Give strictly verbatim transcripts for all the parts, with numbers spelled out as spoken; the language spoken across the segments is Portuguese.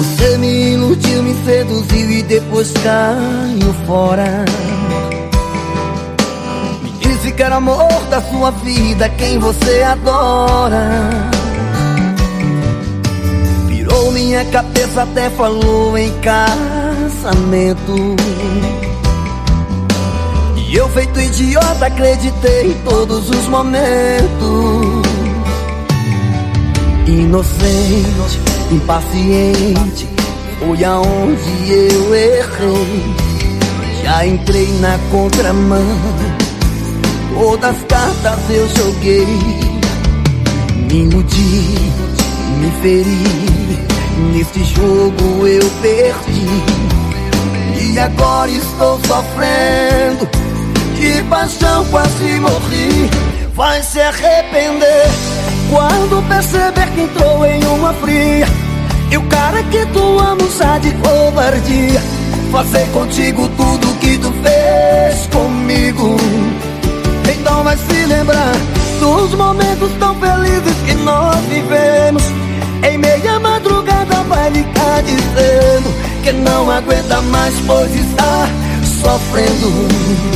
Você me iludiu, me seduziu e depois caiu fora. Me disse que era amor da sua vida, quem você adora. Virou minha cabeça, até falou em casamento. E eu, feito idiota, acreditei em todos os momentos. Inocente, impaciente, foi aonde eu errei. Já entrei na contramão, todas as cartas eu joguei. Me iludi, me feri, nesse jogo eu perdi. E agora estou sofrendo, de paixão quase morri. Vai se arrepender quando perceber que entrou em uma fria. E o cara que tu ama usa de covardia. Fazer contigo tudo que tu fez comigo. Então vai se lembrar dos momentos tão felizes que nós vivemos. Em meia madrugada vai ligar dizendo que não aguenta mais, pois está sofrendo.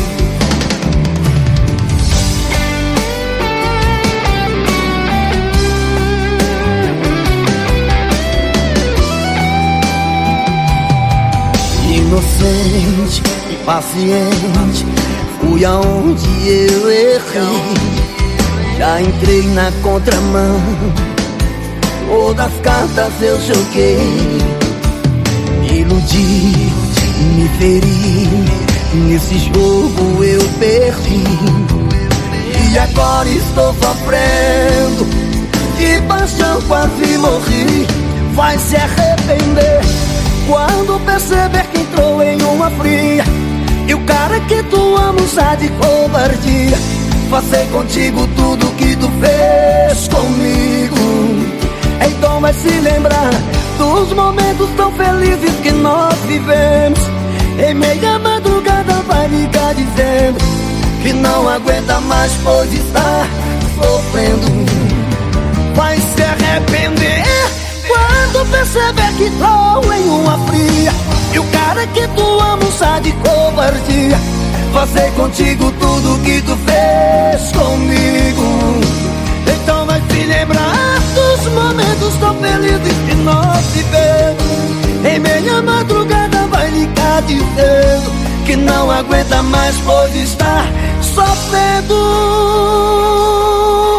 Inocente, impaciente, fui aonde eu errei. Já entrei na contramão, todas as cartas eu joguei. Me iludi, me feri, nesse jogo eu perdi. E agora estou sofrendo, de paixão quase morri. Vai se arrepender quando perceber que entrou em uma fria. E o cara que tu ama usa de covardia. Fazer contigo tudo que tu fez comigo. Então vai se lembrar dos momentos tão felizes que nós vivemos. Em meia madrugada vai ligar dizendo que não aguenta mais, pois está sofrendo. Vai se arrepender quando perceber que estou em uma fria. E o cara que tu ama usa de covardia. Fazer contigo tudo que tu fez comigo. Então vai se lembrar dos momentos tão felizes que nós vivemos. Em meia madrugada vai ligar dizendo que não aguenta mais, pois está sofrendo.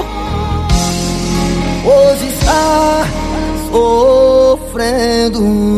Pois está sofrendo.